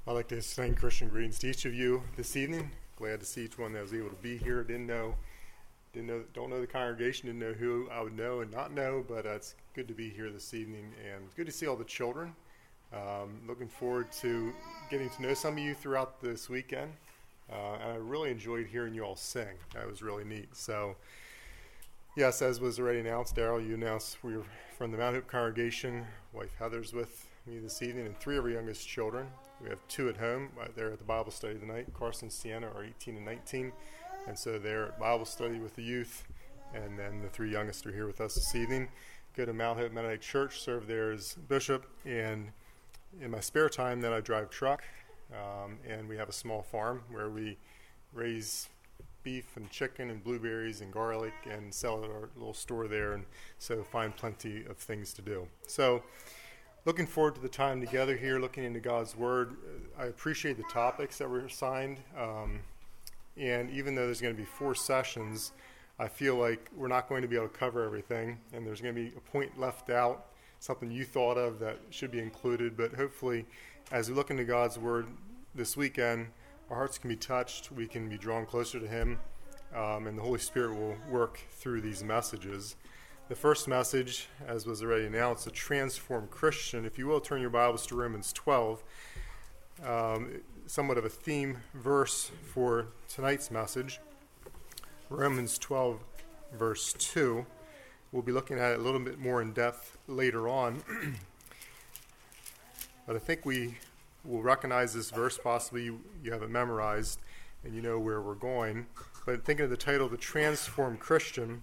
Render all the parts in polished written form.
I'd like to extend Christian greetings to each of you this evening. Glad to see each one that was able to be here. Don't know the congregation, didn't know who I would know and not know, but it's good to be here this evening, and it's good to see all the children. Looking forward to getting to know some of you throughout this weekend, and I really enjoyed hearing you all sing. That was really neat. So, yes, as was already announced, Daryl, you announced we were from the Mount Hope congregation. Wife Heather's with me this evening, and three of our youngest children. We have two at home. They're at the Bible study tonight. Carson and Sienna are 18 and 19, and so they're at Bible study with the youth, and then the three youngest are here with us this evening. Go to Mount Hope Mennonite Church, serve there as bishop, and in my spare time then I drive truck, and we have a small farm where we raise beef and chicken and blueberries and garlic and sell at our little store there, and so find plenty of things to do. So looking forward to the time together here, looking into God's Word. I appreciate the topics that were assigned, and even though there's going to be 4 sessions, I feel like we're not going to be able to cover everything, and there's going to be a point left out, something you thought of that should be included. But hopefully, as we look into God's Word this weekend, our hearts can be touched, we can be drawn closer to Him, and the Holy Spirit will work through these messages. The first message, as was already announced, a transformed Christian. If you will, turn your Bibles to Romans 12, somewhat of a theme verse for tonight's message. Romans 12, verse 2. We'll be looking at it a little bit more in depth later on. But I think we will recognize this verse. Possibly you have it memorized and you know where we're going. But thinking of the title, The Transformed Christian,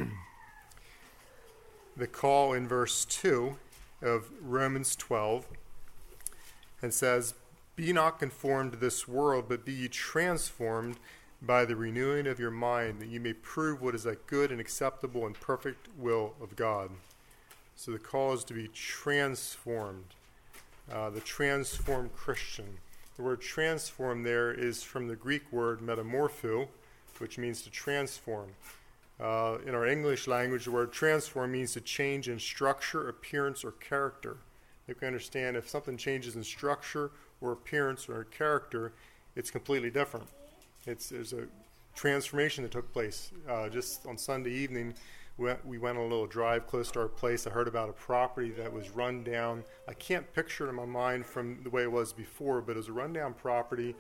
the call in verse 2 of Romans 12, and says, "Be not conformed to this world, but be ye transformed by the renewing of your mind, that ye may prove what is that good and acceptable and perfect will of God." So the call is to be transformed, the transformed Christian. The word transform there is from the Greek word metamorpho, which means to transform. In our English language, the word transform means to change in structure, appearance, or character. You can understand if something changes in structure or appearance or character, it's completely different. There's a transformation that took place. Just on Sunday evening, we went on a little drive close to our place. I heard about a property that was run down. I can't picture it in my mind from the way it was before, but it was a rundown property,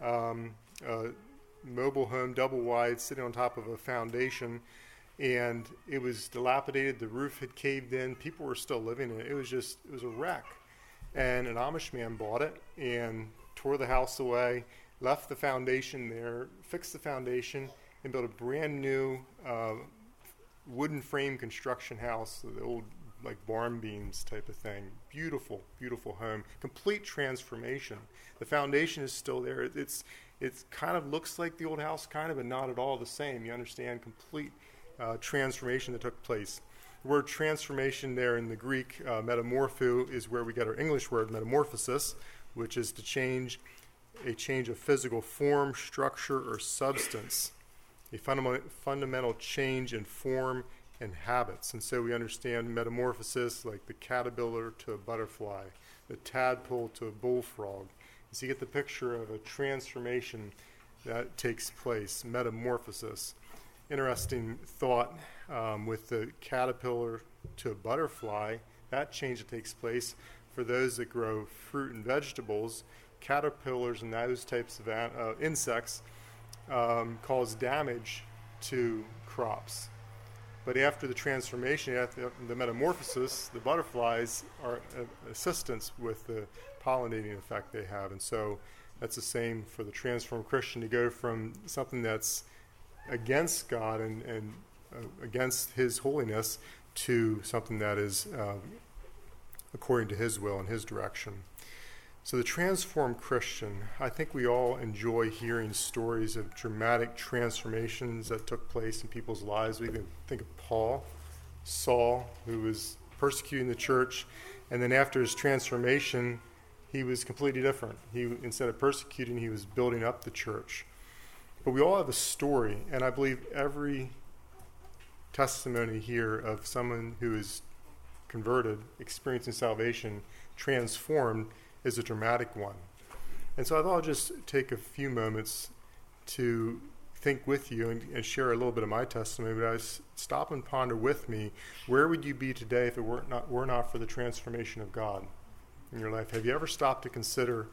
mobile home, double wide, sitting on top of a foundation, and it was dilapidated. The roof had caved in. People were still living in it. It was a wreck. And an Amish man bought it and tore the house away, left the foundation there, fixed the foundation, and built a brand new wooden frame construction house, the old like barn beams type of thing. Beautiful, beautiful home. Complete transformation. The foundation is still there. It kind of looks like the old house, kind of, but not at all the same. You understand, complete transformation that took place. The word transformation there in the Greek, metamorpho, is where we get our English word metamorphosis, which is to change of physical form, structure, or substance. A fundamental change in form and habits. And so we understand metamorphosis like the caterpillar to a butterfly, the tadpole to a bullfrog. So you get the picture of a transformation that takes place, metamorphosis. Interesting thought with the caterpillar to a butterfly, that change that takes place for those that grow fruit and vegetables. Caterpillars and those types of insects cause damage to crops. But after the transformation, after the metamorphosis, the butterflies are assistance with the pollinating effect they have. And so that's the same for the transformed Christian, to go from something that's against God and against His holiness to something that is according to His will and His direction. So the transformed Christian, I think we all enjoy hearing stories of dramatic transformations that took place in people's lives. We can think of Paul, Saul, who was persecuting the church, and then after his transformation, he was completely different. Instead of persecuting, he was building up the church. But we all have a story, and I believe every testimony here of someone who is converted, experiencing salvation, transformed, is a dramatic one. And so I thought I'd just take a few moments to think with you and share a little bit of my testimony, but I stop and ponder with me, where would you be today if it were not for the transformation of God in your life? Have you ever stopped to consider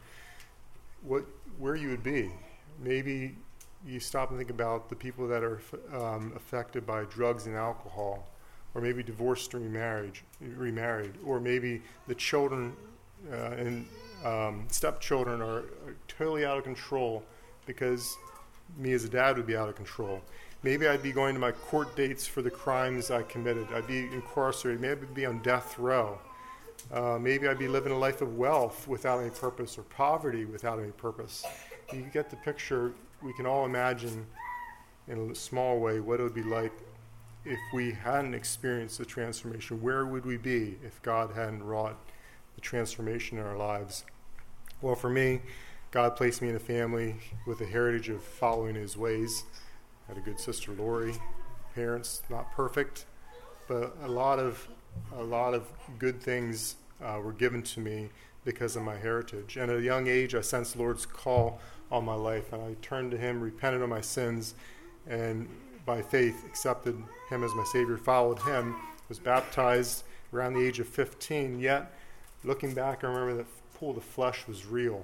where you would be? Maybe you stop and think about the people that are affected by drugs and alcohol, or maybe divorced or remarried, or maybe the children and stepchildren are totally out of control because me as a dad would be out of control. Maybe I'd be going to my court dates for the crimes I committed. I'd be incarcerated. Maybe I'd be on death row. Maybe I'd be living a life of wealth without any purpose, or poverty without any purpose. You get the picture. We can all imagine in a small way what it would be like if we hadn't experienced the transformation. Where would we be if God hadn't wrought the transformation in our lives? Well, for me, God placed me in a family with a heritage of following his ways. I had a good sister, Lori. Parents, not perfect, but a lot of good things were given to me because of my heritage. And at a young age, I sensed the Lord's call on my life, and I turned to him, repented of my sins, and by faith accepted him as my Savior, followed him, was baptized around the age of 15. Yet, looking back, I remember that pull of the flesh was real.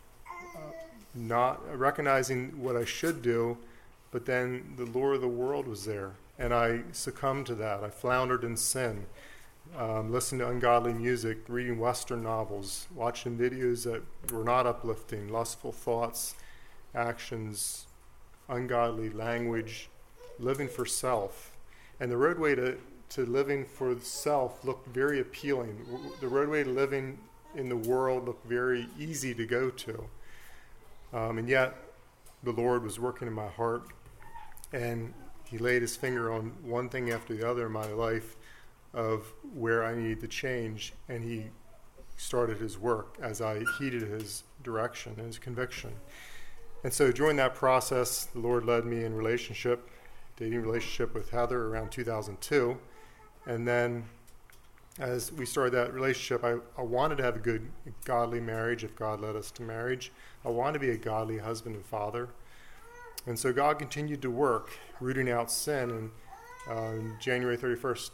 Not recognizing what I should do, but then the lure of the world was there, and I succumbed to that. I floundered in sin, listened to ungodly music, reading Western novels, watching videos that were not uplifting, lustful thoughts, actions, ungodly language, living for self. And the roadway to living for self looked very appealing. The roadway to living in the world looked very easy to go to. And yet, the Lord was working in my heart, and he laid his finger on one thing after the other in my life of where I needed to change, and he started his work as I heeded his direction and his conviction. And so during that process, the Lord led me in dating relationship with Heather around 2002. And then as we started that relationship, I wanted to have a good, godly marriage if God led us to marriage. I wanted to be a godly husband and father. And so God continued to work, rooting out sin. And on January 31st,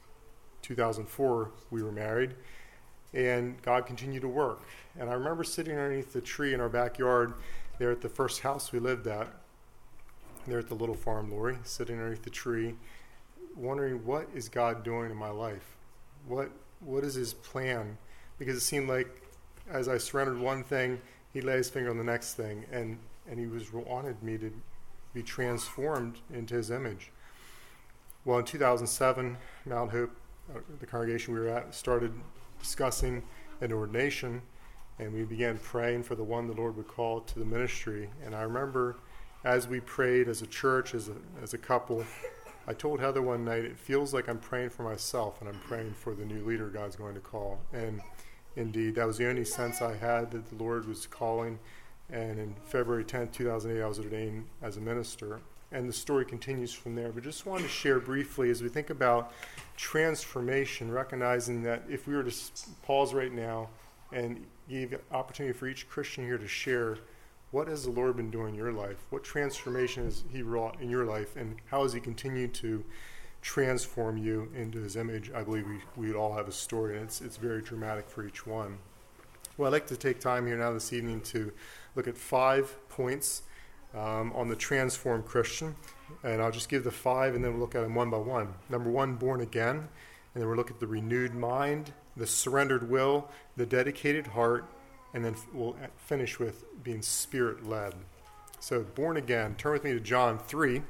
2004, we were married. And God continued to work. And I remember sitting underneath the tree in our backyard there at the first house we lived at, there at the little farm, Lori, sitting underneath the tree, wondering, what is God doing in my life? What is his plan? Because it seemed like as I surrendered one thing, he laid his finger on the next thing, and he wanted me to be transformed into his image. Well, in 2007, Mount Hope, the congregation we were at, started discussing an ordination, and we began praying for the one the Lord would call to the ministry. And I remember as we prayed as a church, as a couple, I told Heather one night, it feels like I'm praying for myself and I'm praying for the new leader God's going to call. And indeed, that was the only sense I had that the Lord was calling. And in February 10th, 2008, I was ordained as a minister. And the story continues from there. But just wanted to share briefly as we think about transformation, recognizing that if we were to pause right now and give opportunity for each Christian here to share, what has the Lord been doing in your life? What transformation has he wrought in your life? And how has he continued to transform you into his image? I believe we all have a story, and it's very dramatic for each one. Well, I'd like to take time here now this evening to look at 5 points on the transformed Christian. And I'll just give the 5, and then we'll look at them one by one. Number 1, born again. And then we'll look at the renewed mind, the surrendered will, the dedicated heart, and then we'll finish with being Spirit-led. So, born again. Turn with me to John 3.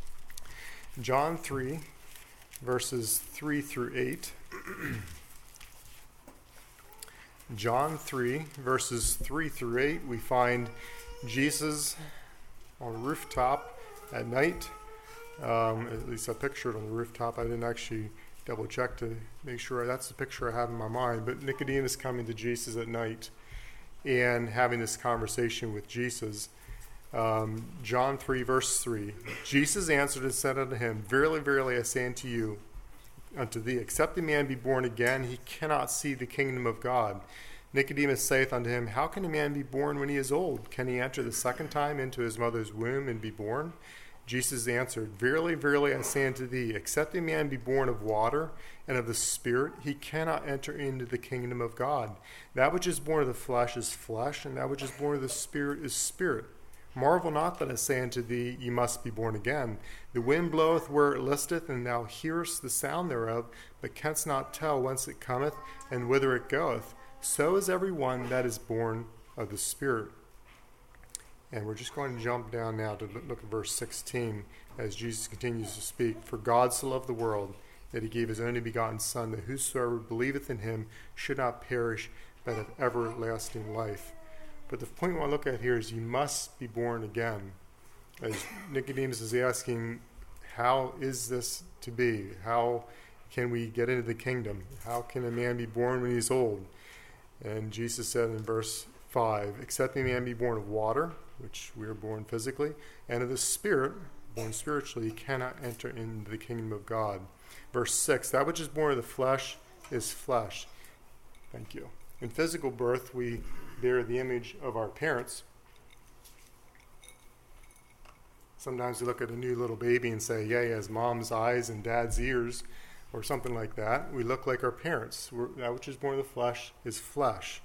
John 3, verses 3 through 8. John 3, verses 3 through 8, we find Jesus on a rooftop at night. At least I pictured on the rooftop. I didn't actually double check to make sure that's the picture I have in my mind. But Nicodemus coming to Jesus at night and having this conversation with Jesus. John 3, verse 3. Jesus answered and said unto him, Verily, verily, I say unto thee, except a man be born again, he cannot see the kingdom of God. Nicodemus saith unto him, How can a man be born when he is old? Can he enter the second time into his mother's womb and be born? Jesus answered, Verily, verily, I say unto thee, except a man be born of water and of the Spirit, he cannot enter into the kingdom of God. That which is born of the flesh is flesh, and that which is born of the Spirit is spirit. Marvel not that I say unto thee, Ye must be born again. The wind bloweth where it listeth, and thou hearest the sound thereof, but canst not tell whence it cometh, and whither it goeth. So is every one that is born of the Spirit. And we're just going to jump down now to look at verse 16 as Jesus continues to speak. For God so loved the world that he gave his only begotten Son, that whosoever believeth in him should not perish, but have everlasting life. But the point we want to look at here is you must be born again. As Nicodemus is asking, how is this to be? How can we get into the kingdom? How can a man be born when he's old? And Jesus said in verse 5, Except a man be born of water, which we are born physically, and of the Spirit, born spiritually, he cannot enter into the kingdom of God. Verse 6, That which is born of the flesh is flesh. Thank you. In physical birth, we bear the image of our parents. Sometimes we look at a new little baby and say, yeah, he has mom's eyes and dad's ears, or something like that. We look like our parents. That which is born of the flesh is flesh.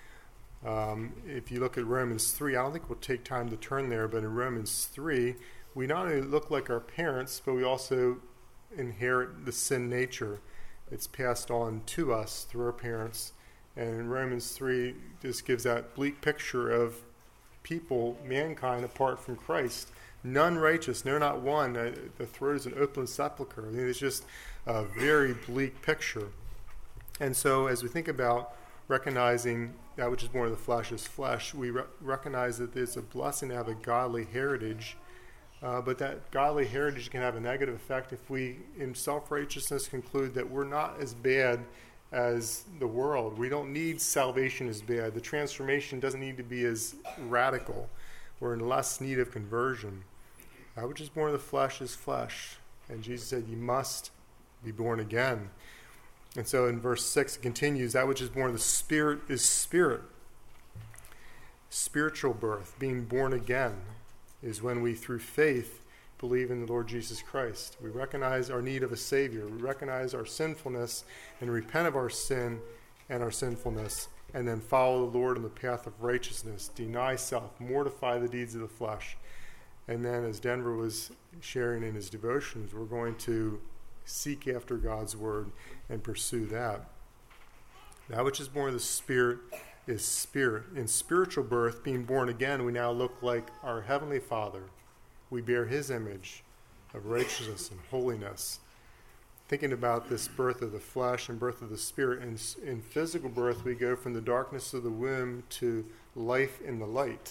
If you look at Romans 3, I don't think we'll take time to turn there, but in Romans 3, we not only look like our parents, but we also inherit the sin nature. It's passed on to us through our parents. And in Romans 3, this gives that bleak picture of people, mankind, apart from Christ. None righteous, no, not one. The throat is an open sepulchre. I mean, it's just a very bleak picture. And so as we think about recognizing that which is born of the flesh is flesh, we recognize that it's a blessing to have a godly heritage, but that godly heritage can have a negative effect if we, in self-righteousness, conclude that we're not as bad as the world. We don't need salvation as bad. The transformation doesn't need to be as radical. We're in less need of conversion. That which is born of the flesh is flesh. And Jesus said, you must be born again. And so in verse 6 it continues, that which is born of the Spirit is spirit. Spiritual birth, being born again, is when we, through faith, believe in the Lord Jesus Christ. We recognize our need of a Savior. We recognize our sinfulness and repent of our sin and our sinfulness, and then follow the Lord in the path of righteousness, deny self, mortify the deeds of the flesh. And then, as Denver was sharing in his devotions, we're going to seek after God's word and pursue that. That which is born of the Spirit is spirit. In spiritual birth, being born again, we now look like our Heavenly Father. We bear his image of righteousness and holiness. Thinking about this birth of the flesh and birth of the Spirit, in physical birth, we go from the darkness of the womb to life in the light.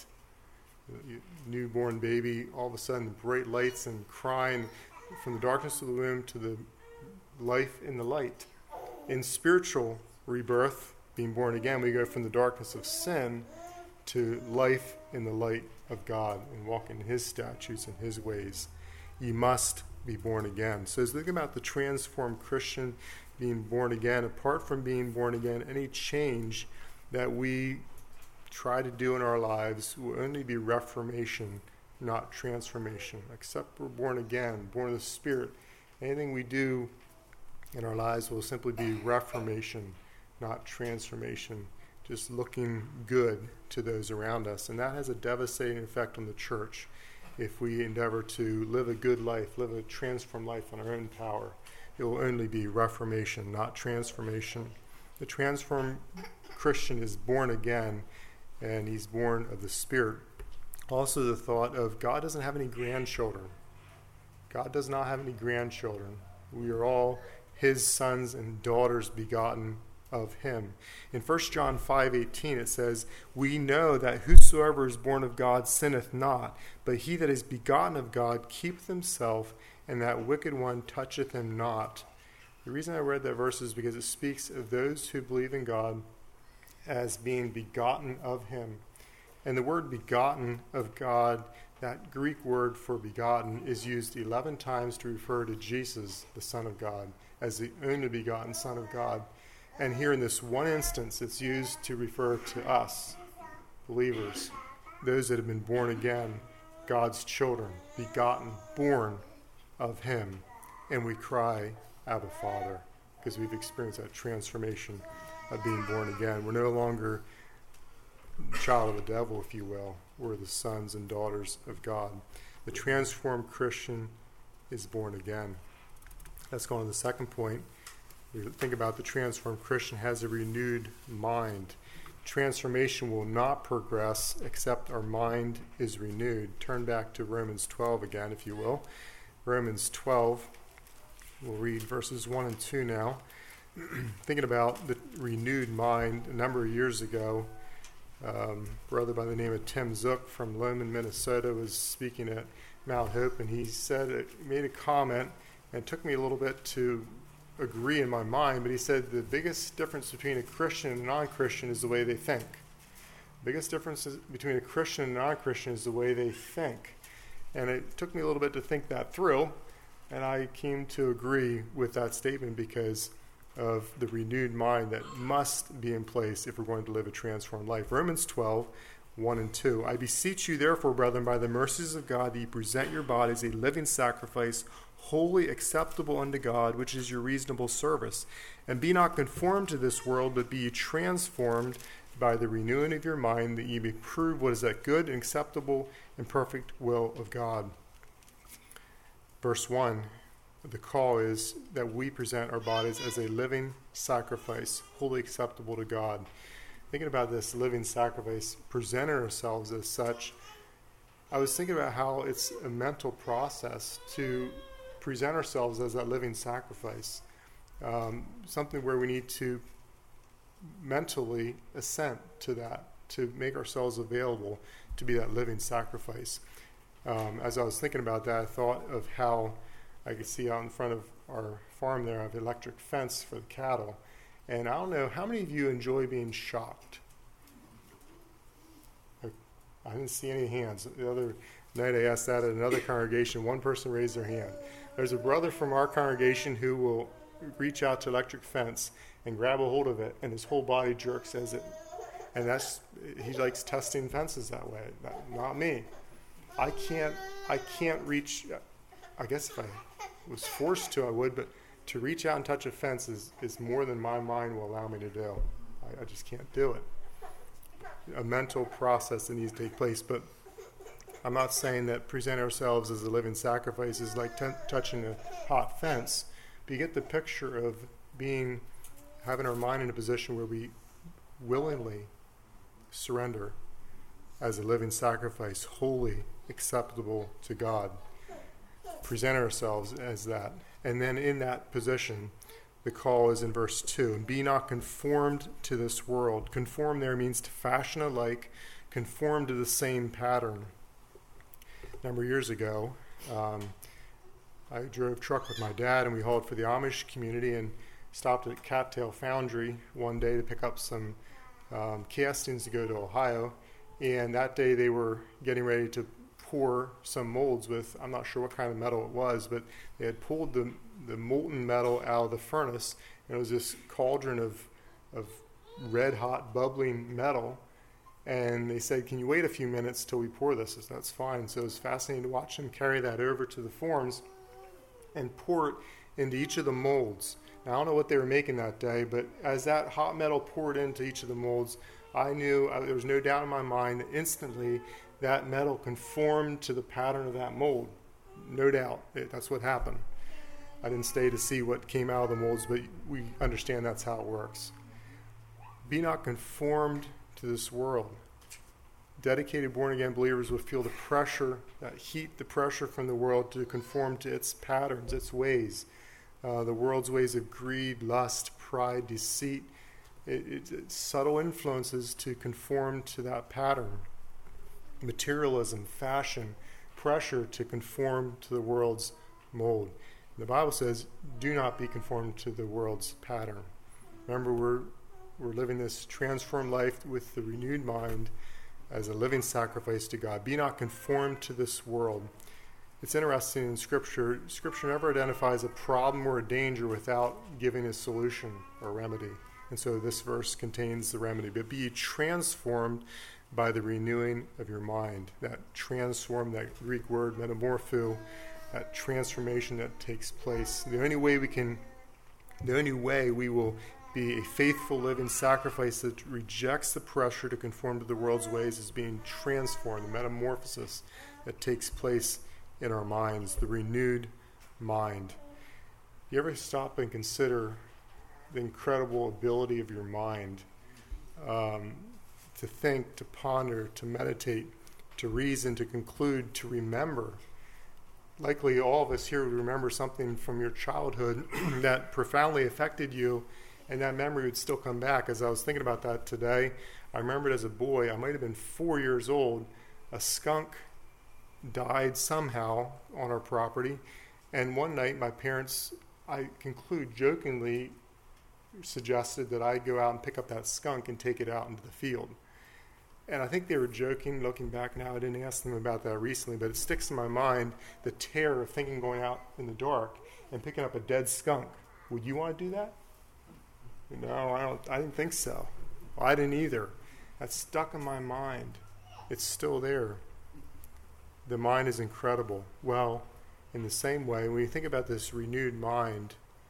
Newborn baby, all of a sudden, bright lights and crying, from the darkness of the womb to the life in the light. In spiritual rebirth, being born again, we go from the darkness of sin to life in the light of God and walk in his statutes and his ways. You must be born again. So as we think about the transformed Christian being born again, apart from being born again, any change that we try to do in our lives will only be reformation, not transformation. Except we're born again, born of the Spirit. Anything we do in our lives will simply be reformation, not transformation, just looking good to those around us. And that has a devastating effect on the church if we endeavor to live a good life, live a transformed life on our own power. It will only be reformation, not transformation. The transformed Christian is born again, and he's born of the Spirit. Also the thought of God doesn't have any grandchildren. God does not have any grandchildren. We are all his sons and daughters begotten of him. In 1 John 5:18 it says, we know that whosoever is born of God sinneth not, but he that is begotten of God keepeth himself, and that wicked one toucheth him not. The reason I read that verse is because it speaks of those who believe in God as being begotten of him. And the word begotten of God, that Greek word for begotten, is used 11 times to refer to Jesus, the Son of God, as the only begotten Son of God. And here in this one instance, it's used to refer to us, believers, those that have been born again, God's children, begotten, born of him. And we cry, Abba, Father, because we've experienced that transformation of being born again. We're no longer child of the devil, if you will. We're the sons and daughters of God. The transformed Christian is born again. Let's go on to the second point. We think about the transformed Christian has a renewed mind. Transformation will not progress except our mind is renewed. Turn back to Romans 12 again, if you will. Romans 12, we'll read verses 1 and 2 now. Thinking about the renewed mind, a number of years ago, a brother by the name of Tim Zook from Lowman, Minnesota, was speaking at Mount Hope, and he made a comment, and it took me a little bit to agree in my mind, but he said the biggest difference between a Christian and a non-Christian is the way they think. The biggest difference between a Christian and a non-Christian is the way they think. And it took me a little bit to think that through, and I came to agree with that statement because of the renewed mind that must be in place if we're going to live a transformed life. Romans 12, 1 and 2. I beseech you, therefore, brethren, by the mercies of God, that you present your bodies a living sacrifice, wholly acceptable unto God, which is your reasonable service. And be not conformed to this world, but be ye transformed by the renewing of your mind, that ye may prove what is that good and acceptable and perfect will of God. Verse 1, the call is that we present our bodies as a living sacrifice, wholly acceptable to God. Thinking about this living sacrifice, presenting ourselves as such, I was thinking about how it's a mental process to present ourselves as that living sacrifice, something where we need to mentally assent to that, to make ourselves available to be that living sacrifice. As I was thinking about that, I thought of how I could see out in front of our farm there, I have an electric fence for the cattle. And I don't know, how many of you enjoy being shocked? I didn't see any hands. The other night I asked that at another congregation. One person raised their hand. There's a brother from our congregation who will reach out to electric fence and grab a hold of it, and his whole body jerks as it. And he likes testing fences that way. Not me. I can't reach. I guess if I was forced to, I would, but to reach out and touch a fence is more than my mind will allow me to do. I just can't do it. A mental process that needs to take place, but I'm not saying that present ourselves as a living sacrifice is like touching a hot fence, but you get the picture of having our mind in a position where we willingly surrender as a living sacrifice, wholly acceptable to God. Present ourselves as that. And then in that position, the call is in verse 2. And be not conformed to this world. Conform there means to fashion alike, conform to the same pattern. A number of years ago, I drove truck with my dad, and we hauled for the Amish community and stopped at Cattail Foundry one day to pick up some castings to go to Ohio. And that day they were getting ready to pour some molds with, I'm not sure what kind of metal it was, but they had pulled the molten metal out of the furnace, and it was this cauldron of red hot bubbling metal. And they said, can you wait a few minutes till we pour this? I said, that's fine. So it was fascinating to watch them carry that over to the forms and pour it into each of the molds. Now, I don't know what they were making that day, but as that hot metal poured into each of the molds, I knew, there was no doubt in my mind that instantly that metal conformed to the pattern of that mold. No doubt. That's what happened. I didn't stay to see what came out of the molds, but we understand that's how it works. Be not conformed to this world. Dedicated born-again believers will feel the pressure, that heat, the pressure from the world to conform to its patterns, its ways. The world's ways of greed, lust, pride, deceit. It's subtle influences to conform to that pattern. Materialism, fashion, pressure to conform to the world's mold. The Bible says, do not be conformed to the world's pattern. Remember, we're living this transformed life with the renewed mind as a living sacrifice to God. Be not conformed to this world. It's interesting in Scripture. Scripture never identifies a problem or a danger without giving a solution or remedy. And so this verse contains the remedy. But be transformed by the renewing of your mind. That transform, that Greek word metamorpho, that transformation that takes place. The only way we will be a faithful living sacrifice that rejects the pressure to conform to the world's ways is being transformed, the metamorphosis that takes place in our minds, the renewed mind. You ever stop and consider the incredible ability of your mind to think, to ponder, to meditate, to reason, to conclude, to remember? Likely all of us here would remember something from your childhood that profoundly affected you, and that memory would still come back. As I was thinking about that today, I remembered as a boy, I might have been 4 years old, a skunk died somehow on our property, and one night my parents, I conclude jokingly, suggested that I go out and pick up that skunk and take it out into the field. And I think they were joking. Looking back now, I didn't ask them about that recently, but it sticks in my mind, the terror of thinking going out in the dark and picking up a dead skunk. Would you want to do that? No, I didn't think so. Well, I didn't either. That's stuck in my mind. It's still there. The mind is incredible. Well, in the same way, when you think about this renewed mind,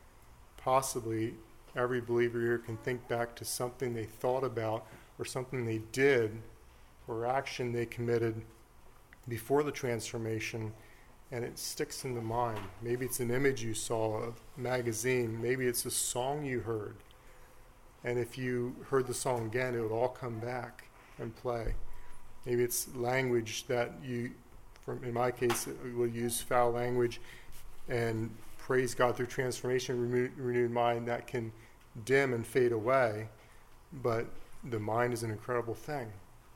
possibly every believer here can think back to something they thought about or something they did or action they committed before the transformation, and it sticks in the mind. Maybe it's an image you saw, a magazine. Maybe it's a song you heard. And if you heard the song again, it would all come back and play. Maybe it's language that you, in my case, we'll use foul language and praise God through transformation, renewed mind that can dim and fade away, but the mind is an incredible thing.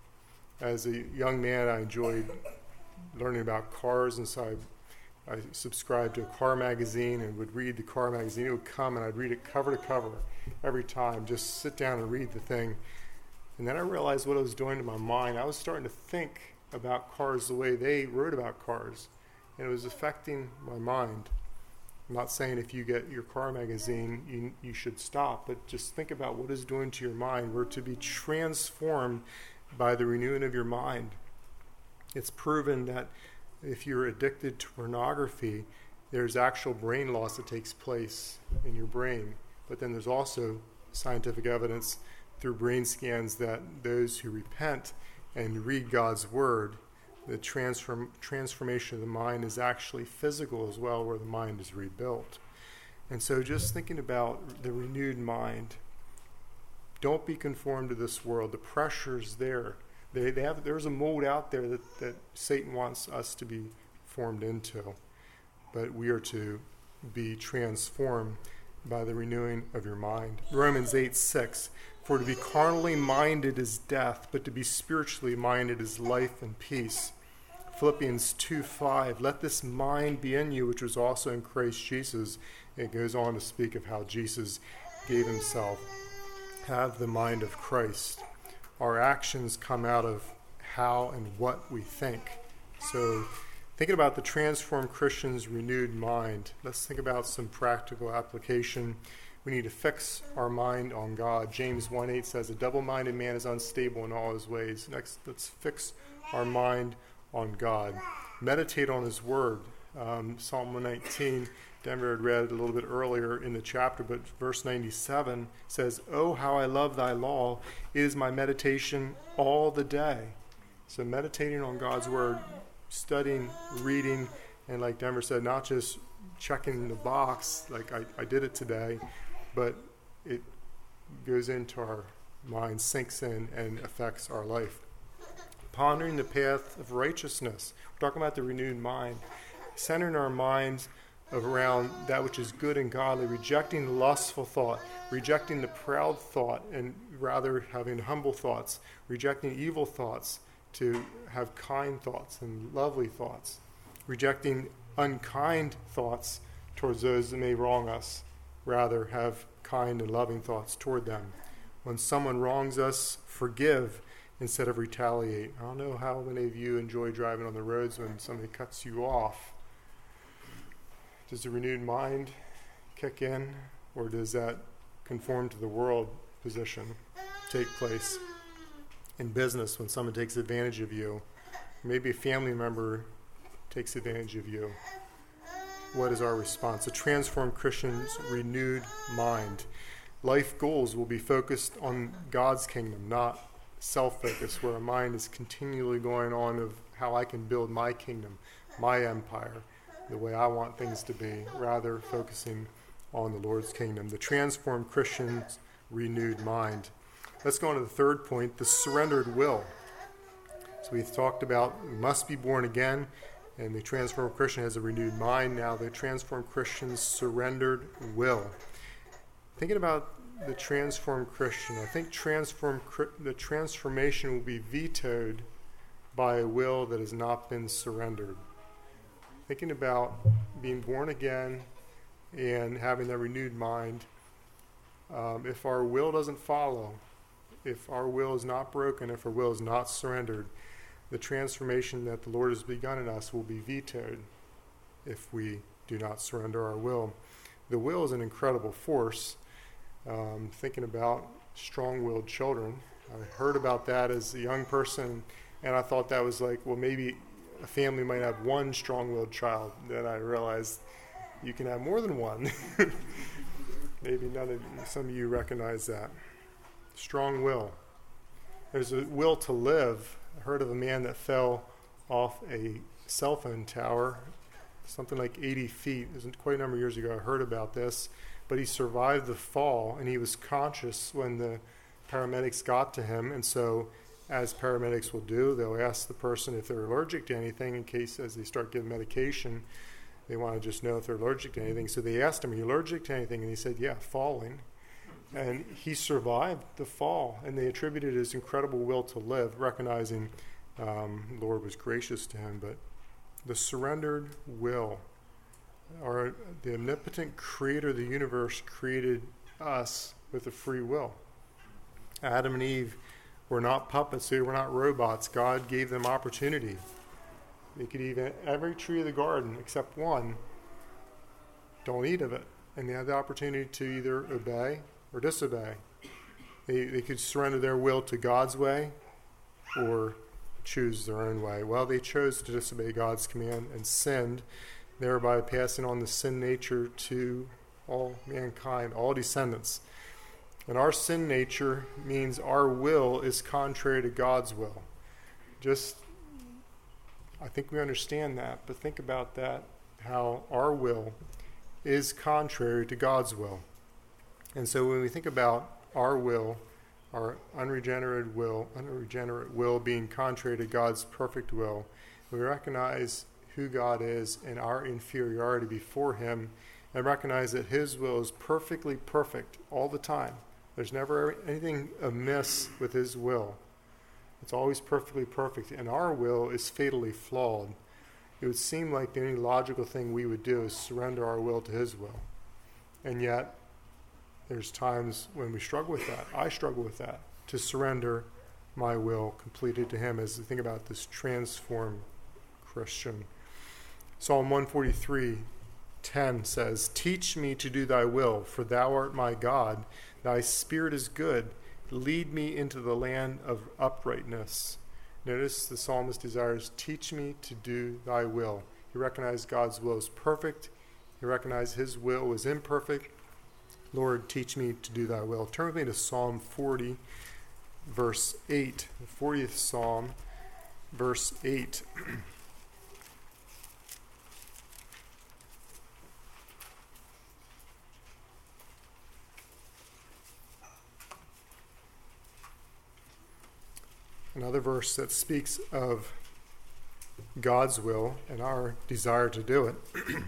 As a young man, I enjoyed learning about cars, and so I subscribed to a car magazine and would read the car magazine. It would come, and I'd read it cover to cover every time, just sit down and read the thing. And then I realized what it was doing to my mind. I was starting to think about cars the way they wrote about cars, and it was affecting my mind. I'm not saying if you get your car magazine, you should stop, but just think about what it's doing to your mind. We're to be transformed by the renewing of your mind. It's proven that if you're addicted to pornography, there's actual brain loss that takes place in your brain. But then there's also scientific evidence through brain scans that those who repent and read God's word, the transformation of the mind is actually physical as well, where the mind is rebuilt. And so just thinking about the renewed mind, don't be conformed to this world. The pressure's there. There's a mold out there that Satan wants us to be formed into. But we are to be transformed by the renewing of your mind. Romans 8:6, for to be carnally minded is death, but to be spiritually minded is life and peace. Philippians 2:5, let this mind be in you, which was also in Christ Jesus. It goes on to speak of how Jesus gave himself. Have the mind of Christ. Our actions come out of how and what we think. So thinking about the transformed Christian's renewed mind, let's think about some practical application. We need to fix our mind on God. James 1:8 says, a double-minded man is unstable in all his ways. Next, let's fix our mind on God. Meditate on his word. Psalm 119, Denver had read a little bit earlier in the chapter, but verse 97 says, oh, how I love thy law. It is my meditation all the day. So meditating on God's word, studying, reading, and like Denver said, not just checking the box like I did it today, but it goes into our mind, sinks in, and affects our life. Pondering the path of righteousness. We're talking about the renewed mind. Centering our minds around that which is good and godly, rejecting lustful thought, rejecting the proud thought, and rather having humble thoughts, rejecting evil thoughts to have kind thoughts and lovely thoughts, rejecting unkind thoughts towards those that may wrong us, rather have kind and loving thoughts toward them. When someone wrongs us, forgive instead of retaliate. I don't know how many of you enjoy driving on the roads when somebody cuts you off. Does the renewed mind kick in, or does that conform to the world position take place. In business, when someone takes advantage of you, maybe a family member takes advantage of you, what is our response? A transformed Christian's renewed mind. Life goals will be focused on God's kingdom, not self-focused, where our mind is continually going on of how I can build my kingdom, my empire, the way I want things to be, rather focusing on the Lord's kingdom. The transformed Christian's renewed mind. Let's go on to the third point, the surrendered will. So we've talked about we must be born again, and the transformed Christian has a renewed mind. Now the transformed Christian's surrendered will. Thinking about the transformed Christian, I think the transformation will be vetoed by a will that has not been surrendered. Thinking about being born again and having that renewed mind, if our will doesn't follow, if our will is not broken, if our will is not surrendered, the transformation that the Lord has begun in us will be vetoed if we do not surrender our will. The will is an incredible force. Thinking about strong-willed children, I heard about that as a young person, and I thought that was like, well, maybe a family might have one strong-willed child. Then I realized you can have more than one. Maybe some of you recognize that. Strong will. There's a will to live. I heard of a man that fell off a cell phone tower, something like 80 feet. It was quite a number of years ago. I heard about this. But he survived the fall, and he was conscious when the paramedics got to him. And so, as paramedics will do, they'll ask the person if they're allergic to anything, in case as they start giving medication, they want to just know if they're allergic to anything. So they asked him, are you allergic to anything? And he said, yeah, falling. And he survived the fall, and they attributed his incredible will to live, recognizing the Lord was gracious to him. But the surrendered will. The omnipotent creator of the universe created us with a free will. Adam and Eve were not puppets, they were not robots. God gave them opportunity. They could eat every tree of the garden except one. Don't eat of it. And they had the opportunity to either obey or disobey. They could surrender their will to God's way or choose their own way. Well, they chose to disobey God's command and sinned, thereby passing on the sin nature to all mankind, all descendants. And our sin nature means our will is contrary to God's will. I think we understand that, but think about that, how our will is contrary to God's will. And so when we think about our will, our unregenerate will being contrary to God's perfect will, we recognize who God is and our inferiority before him, and recognize that his will is perfectly perfect all the time. There's never anything amiss with his will. It's always perfectly perfect, and our will is fatally flawed. It would seem like the only logical thing we would do is surrender our will to his will. And yet, there's times when we struggle with that. I struggle with that, to surrender my will completely to him as we think about this transformed Christian. Psalm 143:10 says, teach me to do thy will, for thou art my God. Thy spirit is good. Lead me into the land of uprightness. Notice the psalmist desires, teach me to do thy will. He recognized God's will is perfect. He recognized his will was imperfect. Lord, teach me to do thy will. Turn with me to Psalm 40, verse 8. The 40th Psalm, verse 8. Another verse that speaks of God's will and our desire to do it.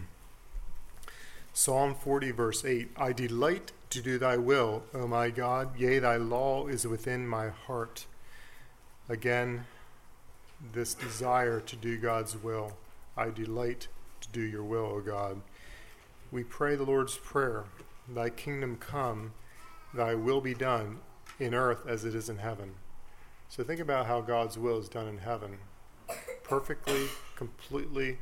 Psalm 40, verse 8. I delight to do thy will, O my God, yea, thy law is within my heart. Again, this desire to do God's will. I delight to do your will, O God. We pray the Lord's Prayer, thy kingdom come, thy will be done in earth as it is in heaven. So think about how God's will is done in heaven. Perfectly, completely,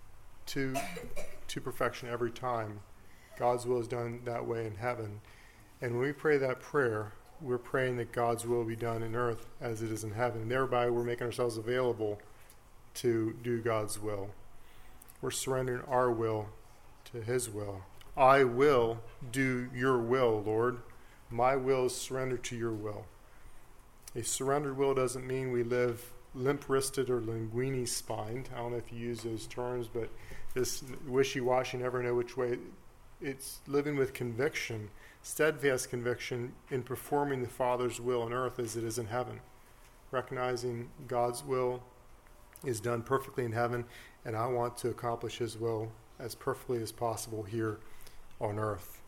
to perfection every time. God's will is done that way in heaven. And when we pray that prayer, we're praying that God's will be done in earth as it is in heaven. And thereby we're making ourselves available to do God's will. We're surrendering our will to his will. I will do your will, Lord. My will is surrendered to your will. A surrendered will doesn't mean we live limp-wristed or linguini-spined. I don't know if you use those terms, but this wishy-washy, never know which way. It's living with conviction, steadfast conviction in performing the Father's will on earth as it is in heaven. Recognizing God's will is done perfectly in heaven, and I want to accomplish his will as perfectly as possible here on earth.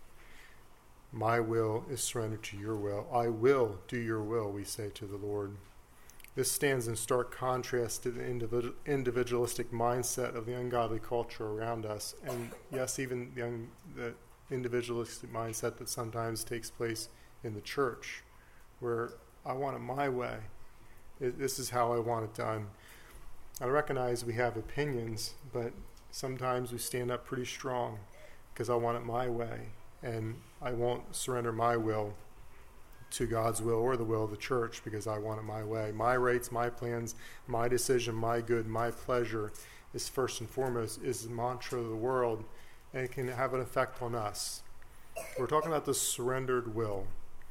My will is surrendered to your will. I will do your will, we say to the Lord. This stands in stark contrast to the individualistic mindset of the ungodly culture around us, and yes, even the individualistic mindset that sometimes takes place in the church, where I want it my way. This is how I want it done. I recognize we have opinions, but sometimes we stand up pretty strong because I want it my way, and I won't surrender my will to God's will or the will of the church because I want it my way. My rights, my plans, my decision, my good, my pleasure is first and foremost, is the mantra of the world, and it can have an effect on us. We're talking about the surrendered will.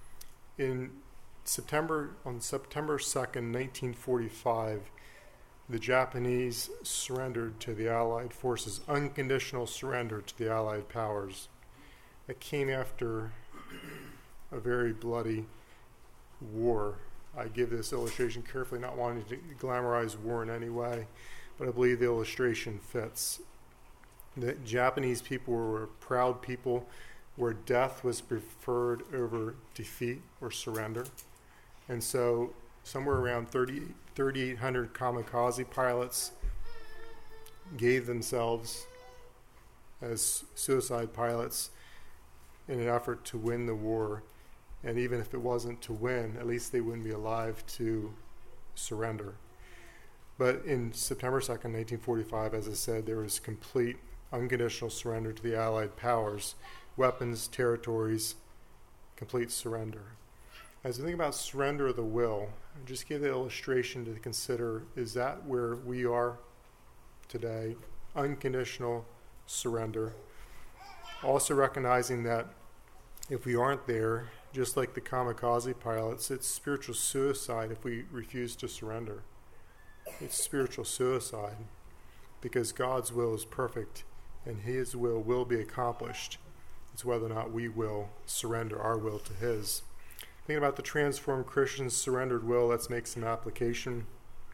On September 2nd, 1945, the Japanese surrendered to the Allied forces, unconditional surrender to the Allied powers. It came after a very bloody war. I give this illustration carefully, not wanting to glamorize war in any way, but I believe the illustration fits. The Japanese people were a proud people where death was preferred over defeat or surrender. And so somewhere around 3,800 kamikaze pilots gave themselves as suicide pilots in an effort to win the war. And even if it wasn't to win, at least they wouldn't be alive to surrender. But in September 2nd, 1945, as I said, there was complete unconditional surrender to the Allied powers, weapons, territories, complete surrender. As we think about surrender of the will, I'll just give the illustration to consider, is that where we are today? Unconditional surrender. Also recognizing that if we aren't there, just like the kamikaze pilots, it's spiritual suicide if we refuse to surrender. It's spiritual suicide because God's will is perfect and his will be accomplished. It's whether or not we will surrender our will to his. Thinking about the transformed Christian's surrendered will, let's make some application.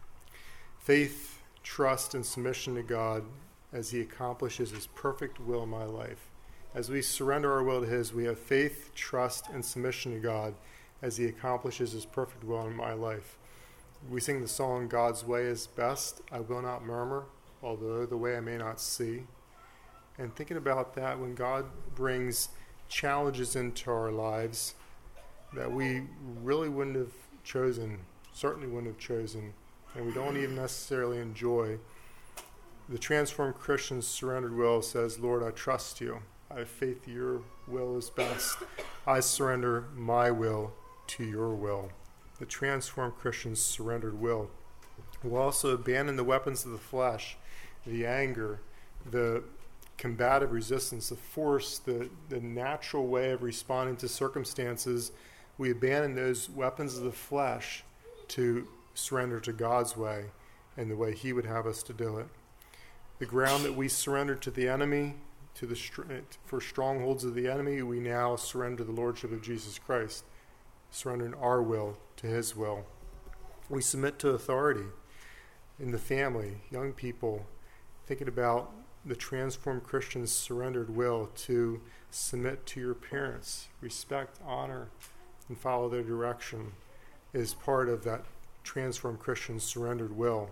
Faith, trust, and submission to God as he accomplishes his perfect will in my life. As we surrender our will to his, we have faith, trust, and submission to God as he accomplishes his perfect will in my life. We sing the song, God's way is best. I will not murmur, although the way I may not see. And thinking about that, when God brings challenges into our lives that we really wouldn't have chosen, certainly wouldn't have chosen, and we don't even necessarily enjoy, the transformed Christian's surrendered will says, Lord, I trust you. I have faith your will is best. I surrender my will to your will. The transformed Christian's surrendered will also abandon the weapons of the flesh, the anger, the combative resistance, the force, the natural way of responding to circumstances. We abandon those weapons of the flesh to surrender to God's way and the way he would have us to do it. The ground that we surrender to the enemy, for strongholds of the enemy, we now surrender the lordship of Jesus Christ, surrendering our will to his will. We submit to authority in the family, young people, thinking about the transformed Christian's surrendered will to submit to your parents, respect, honor, and follow their direction is part of that transformed Christian's surrendered will.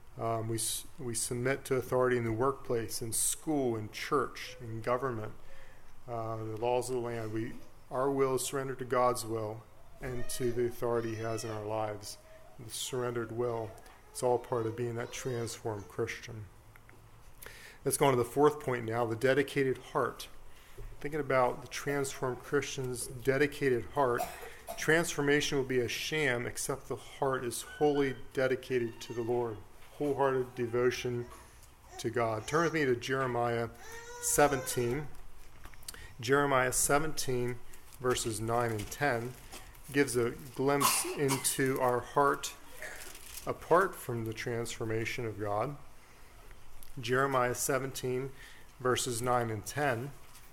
We submit to authority in the workplace, in school, in church, in government, the laws of the land. Our will is surrendered to God's will and to the authority he has in our lives. The surrendered will, it's all part of being that transformed Christian. Let's go on to the fourth point now, the dedicated heart. thinking about the transformed Christian's dedicated heart, transformation will be a sham except the heart is wholly dedicated to the Lord, wholehearted devotion to God. Turn with me to Jeremiah 17. Jeremiah 17, verses 9 and 10, gives a glimpse into our heart apart from the transformation of God. Jeremiah 17, verses 9 and 10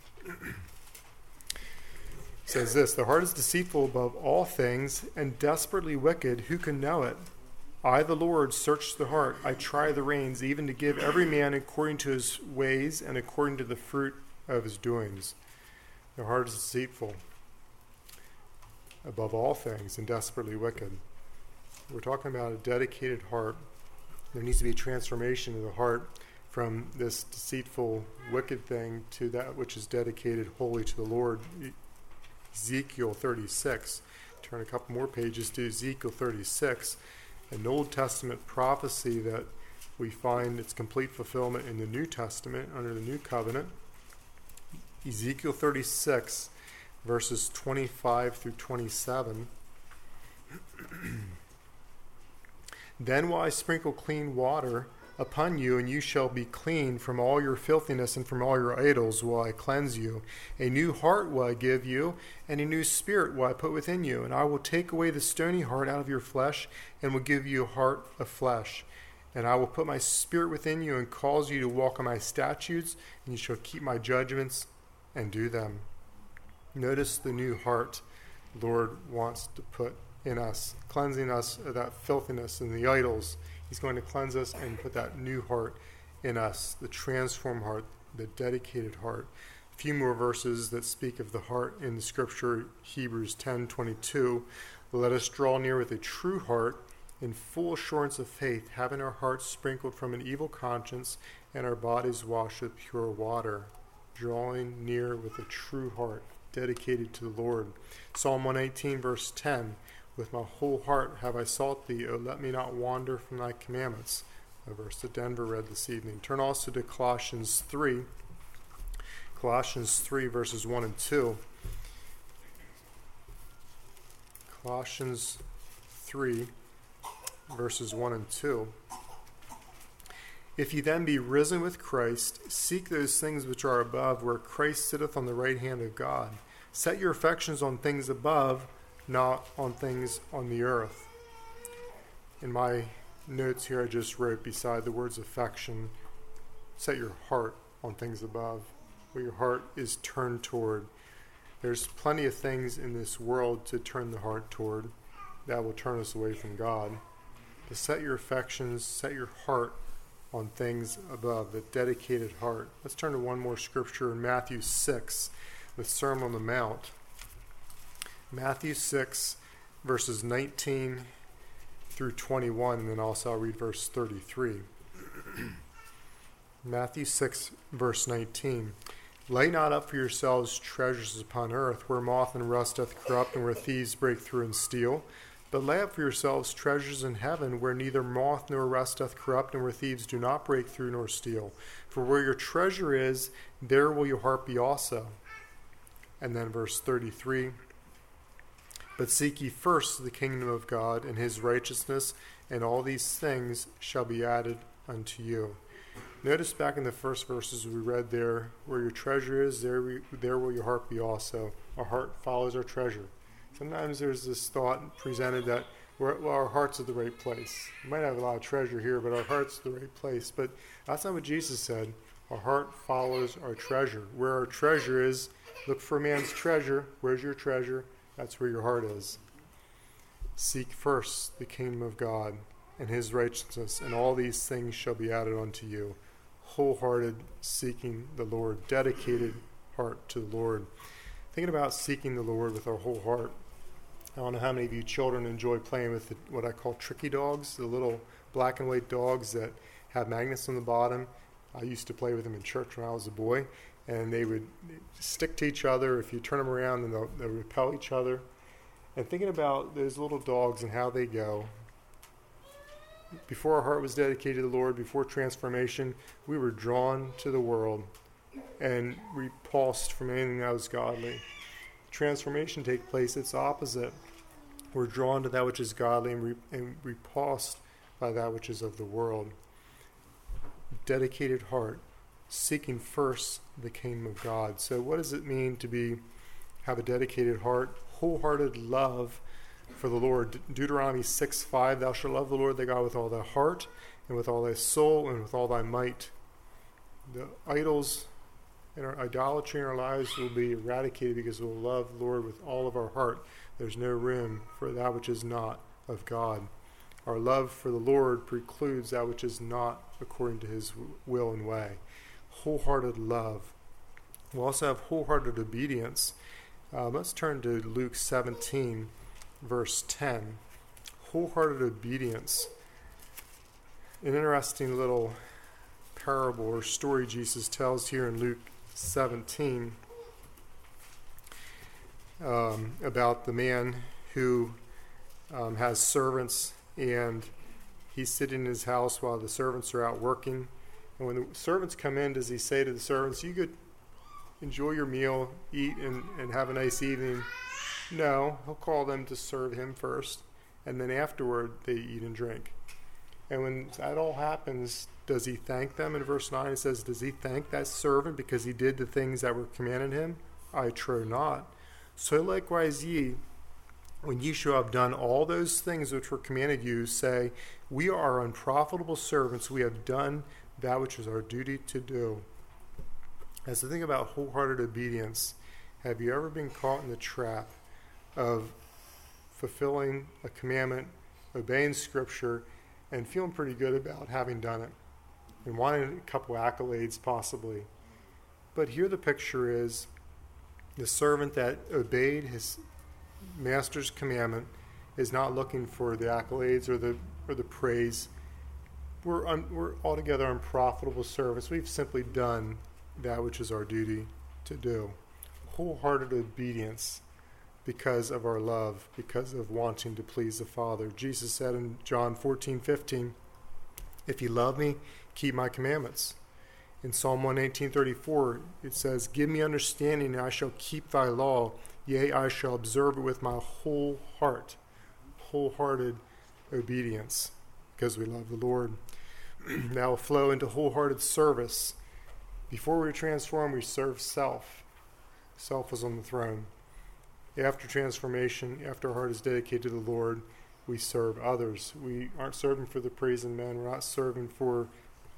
says this, "The heart is deceitful above all things and desperately wicked. Who can know it? I, the Lord, search the heart. I try the reins, even to give every man according to his ways and according to the fruit of his doings." The heart is deceitful above all things and desperately wicked. We're talking about a dedicated heart. There needs to be a transformation of the heart from this deceitful, wicked thing to that which is dedicated wholly to the Lord. Ezekiel 36. Turn a couple more pages to Ezekiel 36, an Old Testament prophecy that we find its complete fulfillment in the New Testament under the New Covenant. Ezekiel 36, verses 25 through 27. "Then will I sprinkle clean water upon you, and you shall be clean from all your filthiness, and from all your idols will I cleanse you. A new heart will I give you, and a new spirit will I put within you. And I will take away the stony heart out of your flesh, and will give you a heart of flesh. And I will put my spirit within you, and cause you to walk on my statutes, and you shall keep my judgments and do them." Notice the new heart the Lord wants to put in us, cleansing us of that filthiness and the idols. He's going to cleanse us and put that new heart in us, the transformed heart, the dedicated heart. A few more verses that speak of the heart in the scripture. Hebrews 10:22. "Let us draw near with a true heart in full assurance of faith, having our hearts sprinkled from an evil conscience and our bodies washed with pure water." Drawing near with a true heart, dedicated to the Lord. Psalm 118, verse 10. "With my whole heart have I sought thee, O let me not wander from thy commandments." A verse that Denver read this evening. Turn also to Colossians 3. Colossians 3, verses 1 and 2. Colossians 3, verses 1 and 2. "If ye then be risen with Christ, seek those things which are above, where Christ sitteth on the right hand of God. Set your affections on things above, not on things on the earth." In my notes here, I just wrote beside the words affection, set your heart on things above, where your heart is turned toward. There's plenty of things in this world to turn the heart toward that will turn us away from God. To set your affections, set your heart on things above, the dedicated heart. Let's turn to one more scripture in Matthew 6, the Sermon on the Mount. Matthew 6, verses 19 through 21, and then also I'll read verse 33. Matthew 6, verse 19. "Lay not up for yourselves treasures upon earth, where moth and rust doth corrupt, and where thieves break through and steal. But lay up for yourselves treasures in heaven, where neither moth nor rust doth corrupt, and where thieves do not break through nor steal. For where your treasure is, there will your heart be also." And then verse 33. "But seek ye first the kingdom of God and his righteousness, and all these things shall be added unto you." Notice back in the first verses we read there, where your treasure is, there will your heart be also. Our heart follows our treasure. Sometimes there's this thought presented that our heart's at the right place. We might have a lot of treasure here, but our heart's at the right place. But that's not what Jesus said. Our heart follows our treasure. Where our treasure is, look for a man's treasure. Where's your treasure? That's where your heart is. Seek first the kingdom of God and his righteousness, and all these things shall be added unto you. Wholehearted seeking the Lord, dedicated heart to the Lord. Thinking about seeking the Lord with our whole heart. I don't know how many of you children enjoy playing with what I call tricky dogs, the little black and white dogs that have magnets on the bottom. I used to play with them in church when I was a boy, and they would stick to each other. If you turn them around, then they'll repel each other. And thinking about those little dogs and how they go. Before our heart was dedicated to the Lord, before transformation, we were drawn to the world. and repulsed from anything that was godly. Transformation takes place, it's opposite. We're drawn to that which is godly and repulsed by that which is of the world. Dedicated heart, seeking first the kingdom of God. So what does it mean to have a dedicated heart? Wholehearted love for the Lord. Deuteronomy 6:5, thou shalt love the Lord thy God with all thy heart, and with all thy soul, and with all thy might. The idols and our idolatry in our lives will be eradicated because we'll love the Lord with all of our heart. There's no room for that which is not of God. Our love for the Lord precludes that which is not according to his will and way. Wholehearted love. We'll also have wholehearted obedience. Let's turn to Luke 17, verse 10. Wholehearted obedience. An interesting little parable or story Jesus tells here in Luke 17 about the man who has servants, and he's sitting in his house while the servants are out working. And when the servants come in, does he say to the servants, you could enjoy your meal, eat, and have a nice evening? No, he'll call them to serve him first, and then afterward they eat and drink. And when that all happens, does he thank them? In verse 9 it says, does he thank that servant because he did the things that were commanded him? I trow not. So likewise ye, when ye shall have done all those things which were commanded you, say, we are unprofitable servants, we have done that which is our duty to do. As the thing about wholehearted obedience, have you ever been caught in the trap of fulfilling a commandment, obeying Scripture, and feeling pretty good about having done it, and wanting a couple accolades possibly? But here the picture is the servant that obeyed his master's commandment is not looking for the accolades or the praise. We're altogether unprofitable servants. We've simply done that which is our duty to do. Wholehearted obedience because of our love, because of wanting to please the Father. Jesus said in John 14:15, if you love me, keep my commandments. In Psalm 118:34, it says, give me understanding, and I shall keep thy law. Yea, I shall observe it with my whole heart. Wholehearted obedience, because we love the Lord. That will flow into wholehearted service. Before we were transformed, we served self. Self was on the throne. After transformation, after our heart is dedicated to the Lord, we serve others. We aren't serving for the praise of men. We're not serving for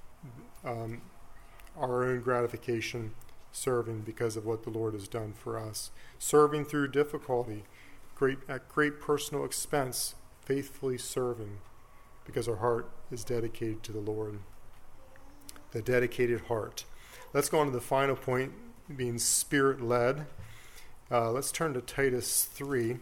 our own gratification, serving because of what the Lord has done for us. Serving through difficulty, at great personal expense, faithfully serving because our heart is dedicated to the Lord. The dedicated heart. Let's go on to the final point, being Spirit-led. Let's turn to Titus 3.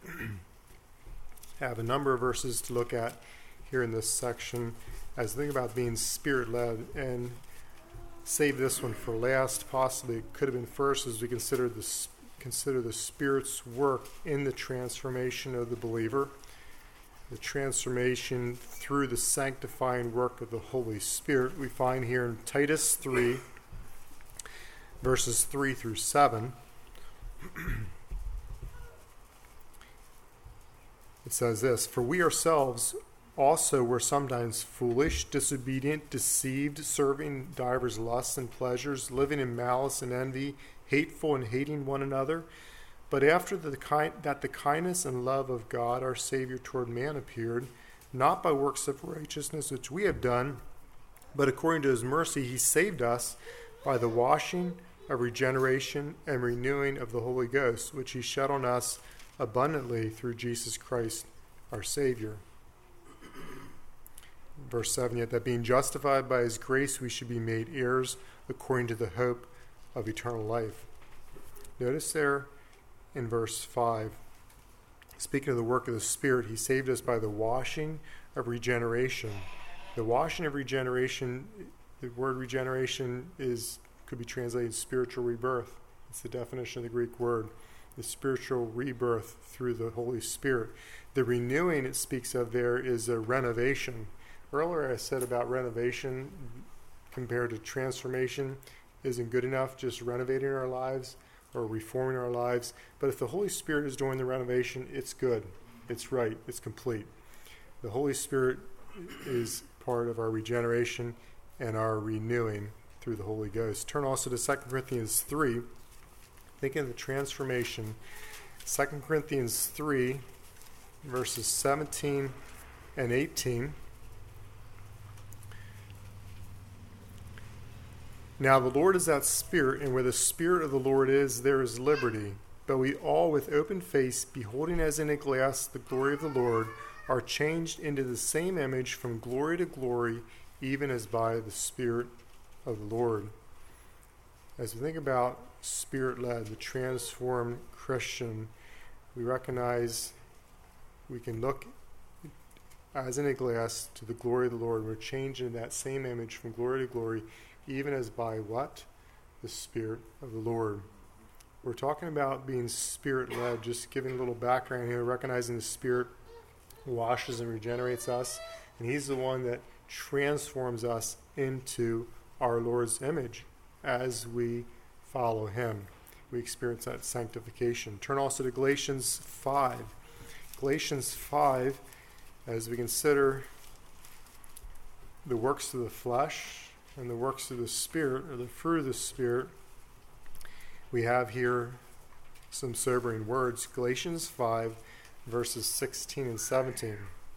I have a number of verses to look at here in this section as I think about being Spirit-led, and save this one for last. Possibly it could have been first as we consider the Spirit's work in the transformation of the believer, the transformation through the sanctifying work of the Holy Spirit. We find here in Titus 3, verses 3 through 7. It says this, for we ourselves also were sometimes foolish, disobedient, deceived, serving divers lusts and pleasures, living in malice and envy, hateful and hating one another. But after that the kindness and love of God our Savior toward man appeared, not by works of righteousness which we have done, but according to his mercy he saved us by the washing of regeneration and renewing of the Holy Ghost, which he shed on us abundantly through Jesus Christ our Savior. Verse 7, yet that being justified by his grace we should be made heirs according to the hope of eternal life. Notice there in verse 5, speaking of the work of the Spirit, he saved us by the washing of regeneration. The washing of regeneration, the word regeneration could be translated spiritual rebirth. It's the definition of the Greek word, the spiritual rebirth through the Holy Spirit. The renewing it speaks of there is a renovation. Earlier I said about renovation compared to transformation. isn't good enough, just renovating our lives or reforming our lives. But if the Holy Spirit is doing the renovation, it's good, it's right, it's complete. The Holy Spirit is part of our regeneration and our renewing through the Holy Ghost. Turn also to 2 Corinthians 3. Thinking of the transformation. 2 Corinthians 3, verses 17 and 18. Now the Lord is that Spirit, and where the Spirit of the Lord is, there is liberty. But we all, with open face, beholding as in a glass the glory of the Lord, are changed into the same image from glory to glory, even as by the Spirit of the Lord. As we think about Spirit-led, the transformed Christian, we recognize we can look as in a glass to the glory of the Lord. We're changed in that same image from glory to glory, even as by what? The Spirit of the Lord. We're talking about being Spirit-led, just giving a little background here, recognizing the Spirit washes and regenerates us, and He's the one that transforms us into our Lord's image as we follow Him. We experience that sanctification. Turn also to Galatians 5. Galatians 5, as we consider the works of the flesh and the works of the Spirit, or the fruit of the Spirit, we have here some sobering words. Galatians 5, verses 16 and 17.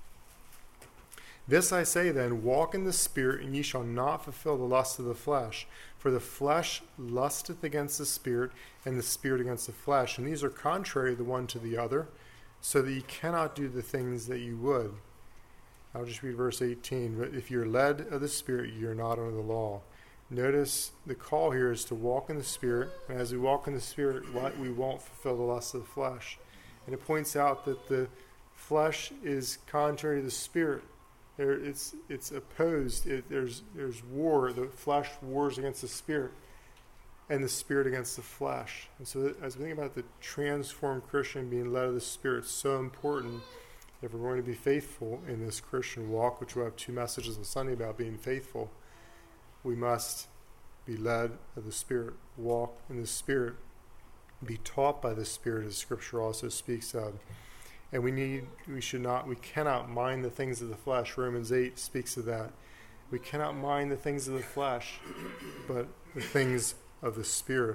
This I say then, walk in the Spirit, and ye shall not fulfill the lust of the flesh. For the flesh lusteth against the Spirit, and the Spirit against the flesh. And these are contrary the one to the other, so that ye cannot do the things that you would. I'll just read verse 18. But if you're led of the Spirit, you're not under the law. Notice the call here is to walk in the Spirit. And as we walk in the Spirit, we won't fulfill the lust of the flesh. And it points out that the flesh is contrary to the Spirit. It's opposed. There's war. The flesh wars against the Spirit, and the Spirit against the flesh. And so as we think about the transformed Christian being led of the Spirit, it's so important if we're going to be faithful in this Christian walk, which we'll have 2 messages on Sunday about being faithful. We must be led of the Spirit, walk in the Spirit, be taught by the Spirit, as Scripture also speaks of. And we cannot mind the things of the flesh. Romans 8 speaks of that. We cannot mind the things of the flesh, but the things of the Spirit.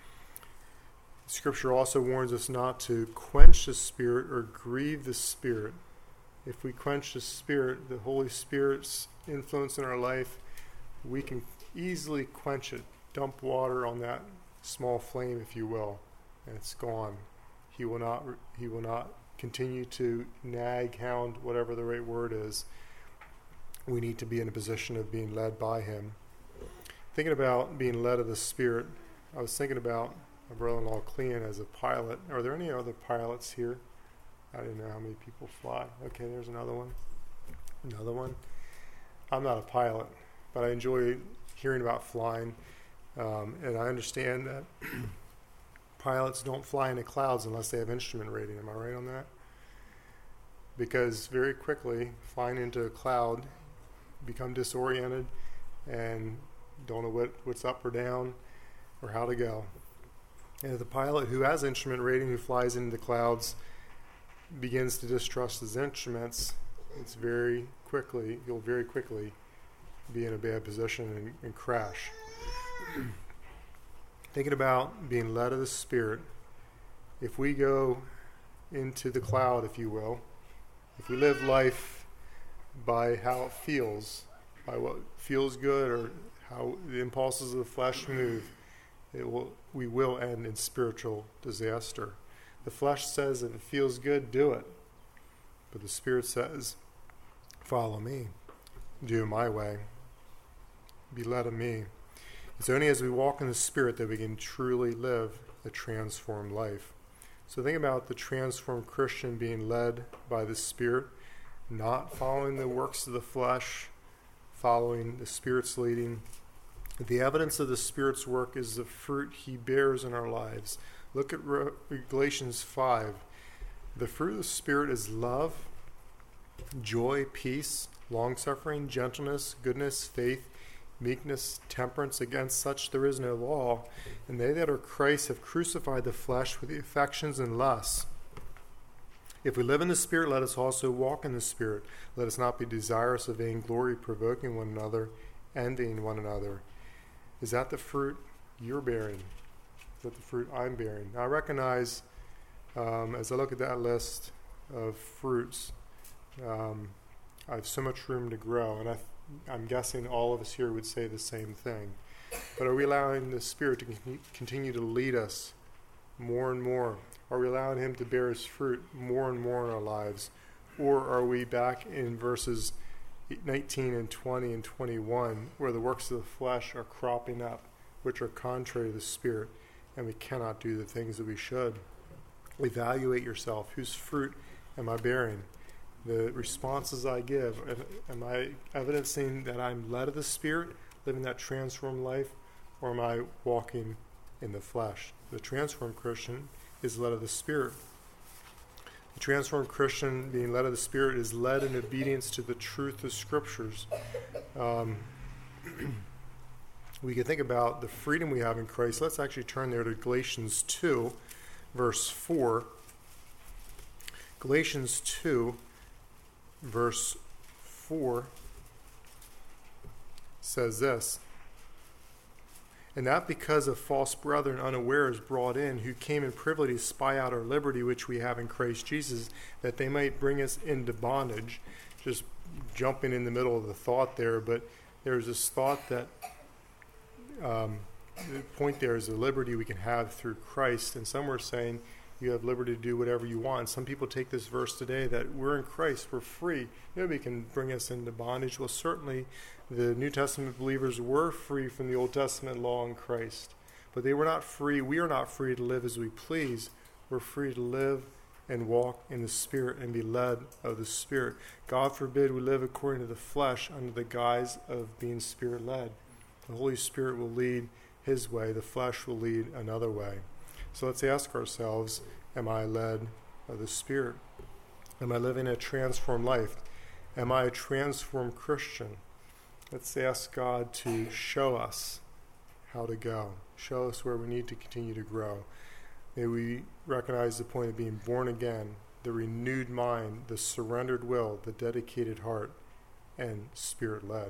Scripture also warns us not to quench the Spirit or grieve the Spirit. If we quench the Spirit, the Holy Spirit's influence in our life, we can easily quench it, dump water on that small flame, if you will, and it's gone. He will not continue to nag, hound, whatever the right word is. We need to be in a position of being led by Him. Thinking about being led of the Spirit, I was thinking about my brother-in-law Clean as a pilot. Are there any other pilots here? I didn't know how many people fly. Okay, there's another one. Another one. I'm not a pilot, but I enjoy hearing about flying, and I understand that pilots don't fly into clouds unless they have instrument rating. Am I right on that? Because very quickly, flying into a cloud, become disoriented and don't know what's up or down or how to go. And if the pilot who has instrument rating, who flies into the clouds, begins to distrust his instruments, he'll very quickly be in a bad position and crash. Thinking about being led of the Spirit, if we go into the cloud, if you will, if we live life by how it feels, by what feels good or how the impulses of the flesh move, we will end in spiritual disaster. The flesh says if it feels good, do it. But the Spirit says, follow me, do my way, be led of me. It's only as we walk in the Spirit that we can truly live a transformed life. So think about the transformed Christian being led by the Spirit, not following the works of the flesh, following the Spirit's leading. The evidence of the Spirit's work is the fruit He bears in our lives. Look at Galatians 5. The fruit of the Spirit is love, joy, peace, long-suffering, gentleness, goodness, faith, meekness, temperance. Against such there is no law. And they that are Christ have crucified the flesh with the affections and lusts. If we live in the Spirit, let us also walk in the Spirit. Let us not be desirous of vainglory, provoking one another, envying one another. Is that the fruit you're bearing? Is that the fruit I'm bearing? Now, I recognize, as I look at that list of fruits, I have so much room to grow, and I'm guessing all of us here would say the same thing. But are we allowing the Spirit to continue to lead us more and more? Are we allowing him to bear his fruit more and more in our lives? Or are we back in verses 19 and 20 and 21, where the works of the flesh are cropping up, which are contrary to the Spirit, and we cannot do the things that we should? Evaluate yourself. Whose fruit am I bearing? The responses I give, am I evidencing that I'm led of the Spirit, living that transformed life, or am I walking in the flesh? The transformed Christian is led of the Spirit. The transformed Christian, being led of the Spirit, is led in obedience to the truth of Scriptures. We can think about the freedom we have in Christ. Let's actually turn there to Galatians 2, verse 4. Galatians 2, verse 4 says this: "And that because of false brethren unawares brought in, who came in privily to spy out our liberty which we have in Christ Jesus, that they might bring us into bondage." Just jumping in the middle of the thought there, but there's this thought that the point there is the liberty we can have through Christ, and some are saying you have liberty to do whatever you want. Some people take this verse today that we're in Christ, we're free. Nobody can bring us into bondage. Well, certainly the New Testament believers were free from the Old Testament law in Christ, but they were not free. We are not free to live as we please. We're free to live and walk in the Spirit and be led of the Spirit. God forbid we live according to the flesh under the guise of being Spirit-led. The Holy Spirit will lead his way. The flesh will lead another way. So let's ask ourselves, am I led of the Spirit? Am I living a transformed life? Am I a transformed Christian? Let's ask God to show us how to go. Show us where we need to continue to grow. May we recognize the point of being born again, the renewed mind, the surrendered will, the dedicated heart, and Spirit-led.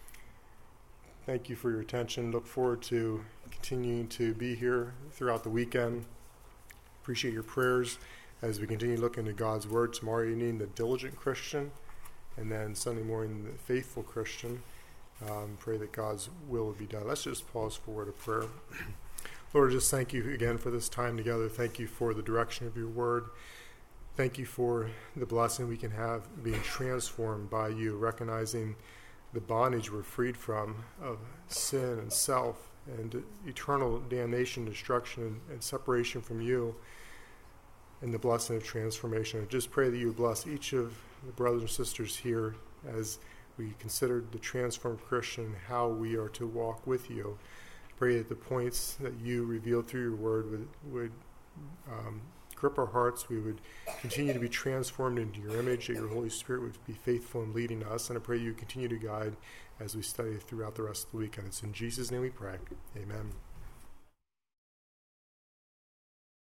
Thank you for your attention. Look forward to continuing to be here throughout the weekend. Appreciate your prayers as we continue looking into God's Word. Tomorrow evening, the diligent Christian, and then Sunday morning, the faithful Christian. Pray that God's will would be done. Let's just pause for a word of prayer. Lord, just thank you again for this time together. Thank you for the direction of your Word. Thank you for the blessing we can have being transformed by you, recognizing the bondage we're freed from of sin and self and eternal damnation, destruction, and separation from you, and the blessing of transformation. I just pray that you bless each of the brothers and sisters here as we consider the transformed Christian, how we are to walk with you. Pray that the points that you revealed through your word would grip our hearts. We would continue to be transformed into your image, that your Holy Spirit would be faithful in leading us. And I pray you continue to guide as we study throughout the rest of the weekend. It's in Jesus' name we pray. Amen.